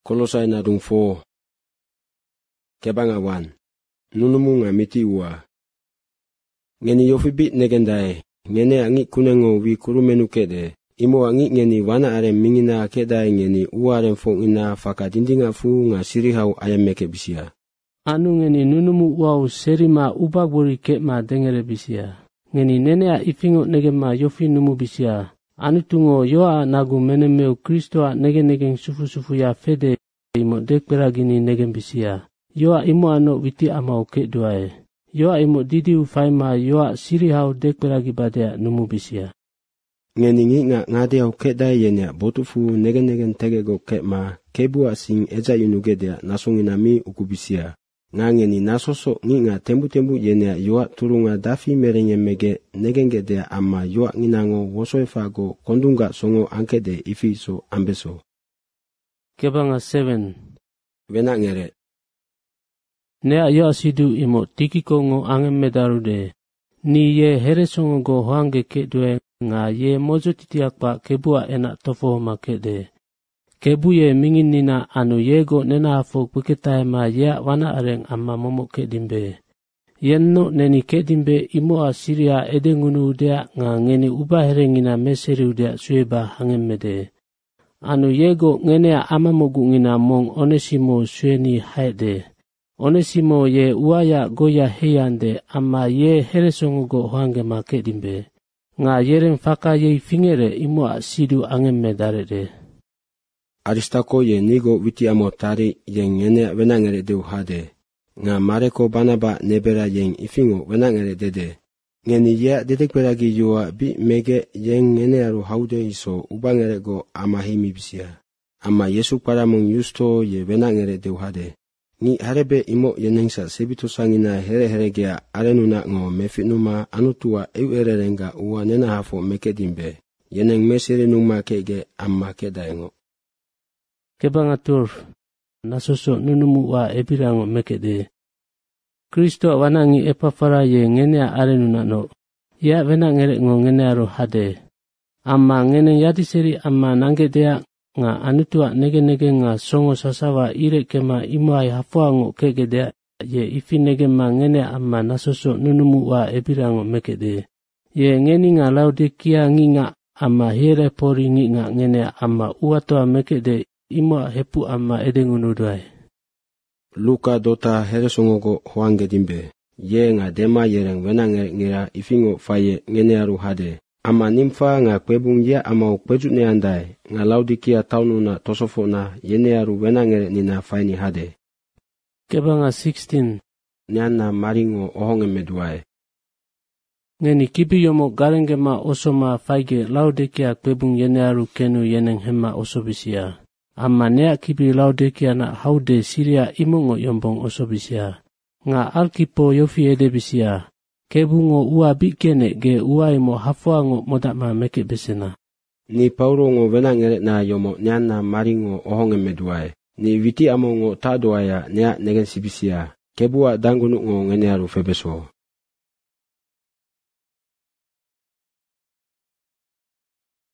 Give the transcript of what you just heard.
Kolosai na dung 4. Kebanga 1. Nunumu nga miti ua. Ngeni yofibit negendai, ngene angi kunengo wi kurumenu kede, imo angi ngeni wana arem mingina kedai ngeni uarem fong ina fakadindinga fu nga sirihau ayameke bisia. Anu ngeni nunumu wau serima ubaburi kema dengere bisia. Ngeni nenea ifingo negema yofi numu bisia. Anu tungo yoa nagu menemeu Kristoa nege sufu ya fede imo dekberagini negen bisia. Yoa imo ano witi amau keduae. Yoa imo didi ufaima yoa sirihau dekberagi badea numu bisia. Ngeni nginga ngade au kedai yenya botufu negen tegego kema kebua sing eja yunugedea nasonginami ukubisia. Ngangeni nasoso nginga tembu yenya yoa turunga dafi merenge mege negengedea ama yoa nginango wosoefago kondunga songo ankede ifiso ambeso. Kebanga 7. Wena ngere. Nea yoa sidu imo tikiko ngo angem medarude. Ni ye heresongo go hoange kedue nga ye mojo titiakpa kebua enak tofo makede. Kebu ye mingin nina anu yego nena hafo buketaema ya wana areng amma momo kedimbe. Yenno neni kedimbe imo asiria edengunu udea nga ngeni uba herengina meseri udea sueba hangemede. Anu yego ngenea amamogu ngina mong Onesimo sueni haede. Onesimo ye uaya goya heyande amma ye heresongo hoange ma kedimbe. Nga yeren faka ye fingere imo asidu angemedarede. Aristako ye nigo witi amo tari yeng ngene wenangere deu hade. Nga mareko banaba nebera yeng ifingo wenangere dede. Ngeni ye dedekberagi yoa bi mege yeng ngene aru haude iso ubangere go amahimi bisia. Ama Yesu paramong yusto ye wenangere deu hade. Ni harebe imo yenengsa sebito sangina here-heregea arenuna ngo mefitnuma anutua ererenga uwa nena hafo mekedimbe. Yeneng mesere numa kege amma kedaengo. Kebanga 12. Nasoso nunumu wa ebirango mekede. Kristo wanangi epafara ye ngenea arenuna no. Ya wenangere ngo ngenearu hade. Amma ngene yadiseri amma nangedea nga anutua nege nga songo sasawa ire kema imuai hafuango kegedea ye ifi nege ma ngene amma nasoso nunumu wa ebirango mekede. Ye ngeni nga Laodikia nginga amma here pori nginga ngene amma uatoa mekede imo hepu amma edengunudai. Luka dota heresongogo hoangedimbe. Ye nga dema yereng wenangere ngira ifingo faye ngene aru hade. Ama nimfa nga kwebung ya ama kweju neandai nga Laodikia taununa tosofona yenearu wenangere nina faini hade. Kebanga 16. Nyana maringo ohonge meduae. Ngeni kibi yomo garengema osoma faige Laodikia kwebung yenearu kenu yeneng hema osobisia. Ama nea kibi Laodikia na haude Siria imongo yombong osobisia. Nga alkipo yofi edebisia. Kebungo ua bikene ge uaimo hafuango modama meke besena. Ni Paulo ngo wenangere na yomo nyana maringo ohonge meduae. Ni witi amongo tadoaya nea negen sibisia. Kebua dangunu ngo ngenearu febeso.